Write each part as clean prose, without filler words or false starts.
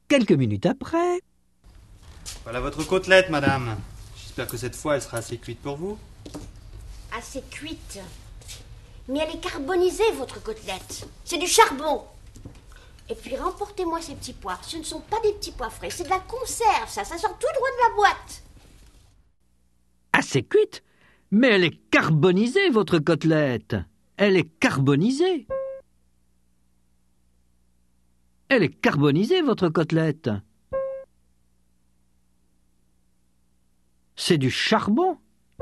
quelques minutes après... Voilà votre côtelette, madame. J'espère que cette fois, elle sera assez cuite pour vous. Assez cuite. Mais elle est carbonisée, votre côtelette. C'est du charbon. Et puis, remportez-moi ces petits pois. Ce ne sont pas des petits pois frais, c'est de la conserve, ça. Ça sort tout droit de la boîte. Assez cuite? Mais elle est carbonisée, votre côtelette. Elle est carbonisée. Elle est carbonisée, votre côtelette. C'est du charbon.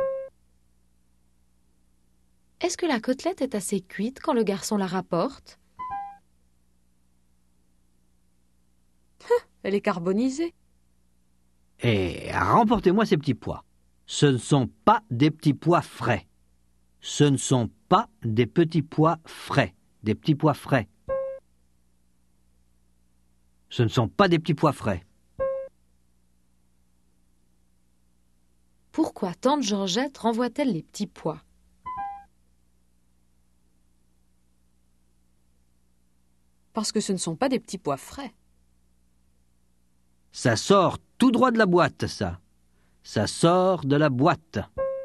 Est-ce que la côtelette est assez cuite quand le garçon la rapporte? Elle est carbonisée. Et remportez-moi ces petits pois. Ce ne sont pas des petits pois frais. Ce ne sont pas des petits pois frais. Des petits pois frais. Ce ne sont pas des petits pois frais. Pourquoi tante Georgette renvoie-t-elle les petits pois? Parce que ce ne sont pas des petits pois frais. Ça sort tout droit de la boîte, ça. Ça sort de la boîte.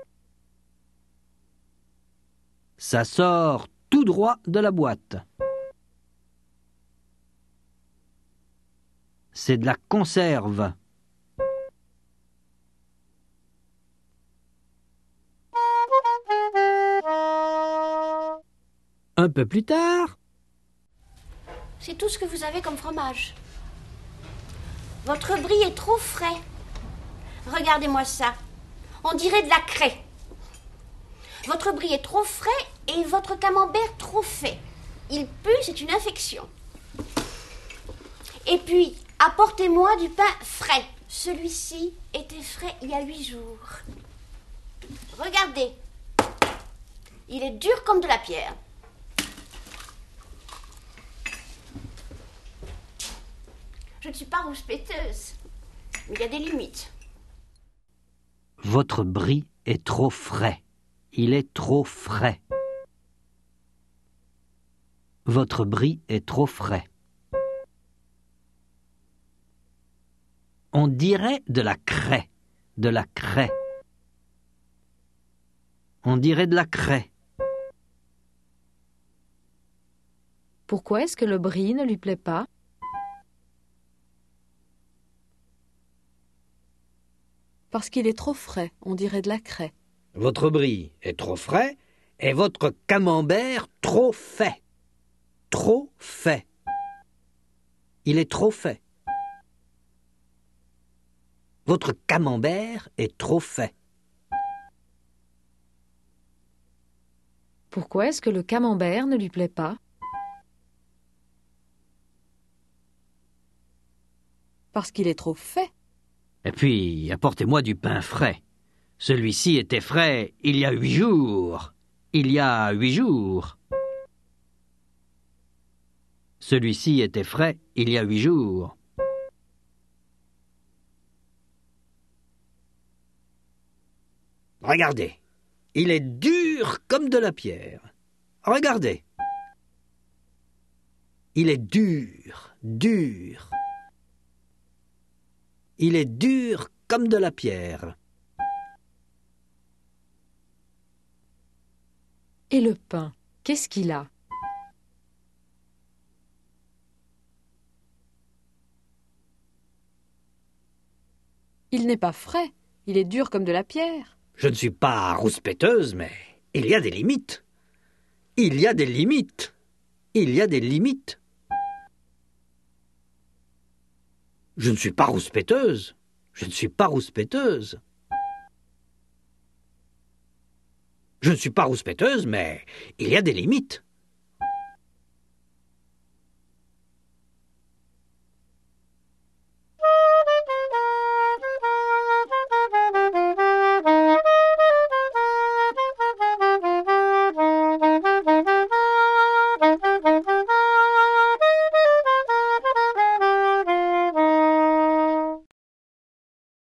Ça sort tout droit de la boîte. C'est de la conserve. Un peu plus tard... C'est tout ce que vous avez comme fromage. Votre brie est trop frais. Regardez-moi ça. On dirait de la craie. Votre brie est trop frais et votre camembert trop fait. Il pue, c'est une infection. Et puis, apportez-moi du pain frais. Celui-ci était frais il y a 8 jours. Regardez. Il est dur comme de la pierre. Je ne suis pas rouspéteuse, mais il y a des limites. Votre brie est trop frais. Il est trop frais. Votre brie est trop frais. On dirait de la craie. De la craie. On dirait de la craie. Pourquoi est-ce que le brie ne lui plaît pas? Parce qu'il est trop frais, on dirait de la craie. Votre brie est trop frais et votre camembert trop fait. Trop fait. Il est trop fait. Votre camembert est trop fait. Pourquoi est-ce que le camembert ne lui plaît pas? Parce qu'il est trop fait. Et puis, apportez-moi du pain frais. Celui-ci était frais il y a 8 jours. Il y a 8 jours. Celui-ci était frais il y a 8 jours. Regardez, il est dur comme de la pierre. Regardez. Il est dur, dur. Il est dur comme de la pierre. Et le pain, qu'est-ce qu'il a? Il n'est pas frais, il est dur comme de la pierre. Je ne suis pas rouspéteuse, mais il y a des limites. Il y a des limites. Il y a des limites. Je ne suis pas rouspéteuse. Je ne suis pas rouspéteuse. Je ne suis pas rouspéteuse, mais il y a des limites.